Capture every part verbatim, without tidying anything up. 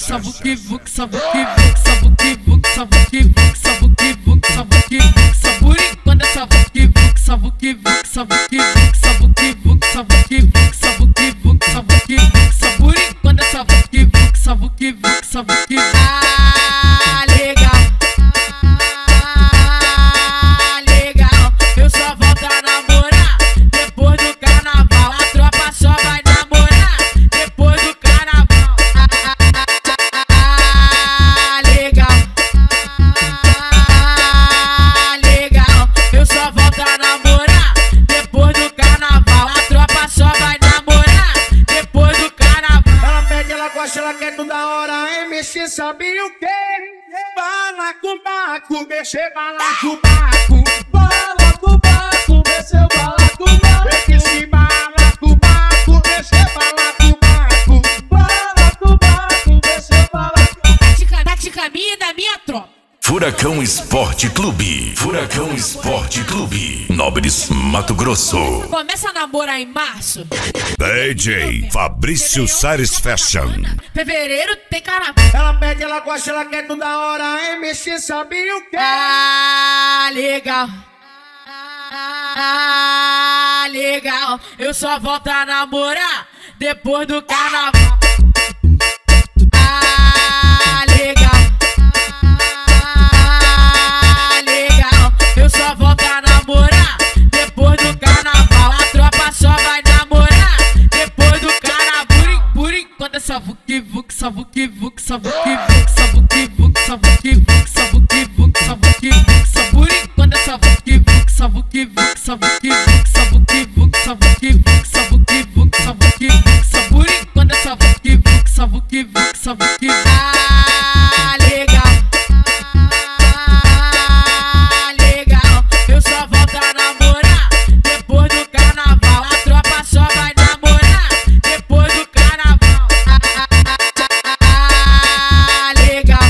savuki vuk, savuki vuk, savuki vuk, savuki vuk, savuki vuk, savuki vuk, saburi quando é savuki vuk, savuki vuk, savuki vuk, savuki vuk, savuki vuk, savuki vuk, savuki vuk, saburi quando é savuki vuk, savuki vuk, savuki vuk. Ah, legal. Ah, legal. Eu só volto a namorar depois do carnaval. A tropa só vai namorar depois do carnaval. Ah, legal. Ah, legal. Eu só volto a namorar depois do carnaval. A tropa só vai namorar depois do carnaval. Ela pede, ela gosta, ela quer toda hora. M C sabe o quê? Bala com baco, mexer bala com baco. Bala com baco, mexer bala com baco. Esse bala com baco, mexer bala com baco. Bala com baco, mexer bala com baco. Tática minha e da minha tropa. Furacão Esporte Clube. Furacão Esporte Clube. Nóbrega, Mato Grosso. Começa a namorar em março. D J Fabrício Sares Fashion. Fevereiro tem carnaval. Ela pede, ela gosta, ela quer toda hora. M C sabe o quê? Ah, legal. Ah, legal. Eu só volto a namorar depois do carnaval. Ah, legal. Ah, legal. Eu só volto a namorar depois do carnaval. A tropa só vai namorar depois do carnaval. Por enquanto é savuki vuk, savuki vuk, savuki vuk, savuki vuk, savuki vuk, savuki vuk, savuki vuk, saburi quando é savuki vuk, savuki vuk, savuki vuk, savuki vuk, savuki vuk, savuki vuk, savuki vuk, saburi quando é savuki vuk, savuki vuk, savuki vuk. Ah, legal. Ah, legal. Eu só volto a namorar depois do carnaval. A tropa só vai namorar depois do carnaval. Ah, legal.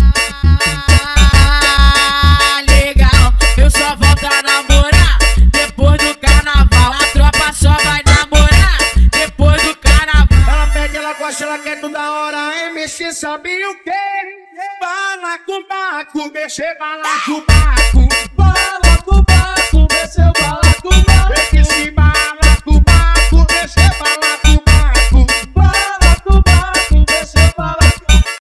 Ah, legal. Eu só volto a namorar depois do carnaval. A tropa só vai namorar depois do carnaval. Ela pede, ela gosta, ela quer toda hora. M C sabe o quê? Bala com baco, mexer bala com baco. Bala com baco, mexer bala com baco. Esse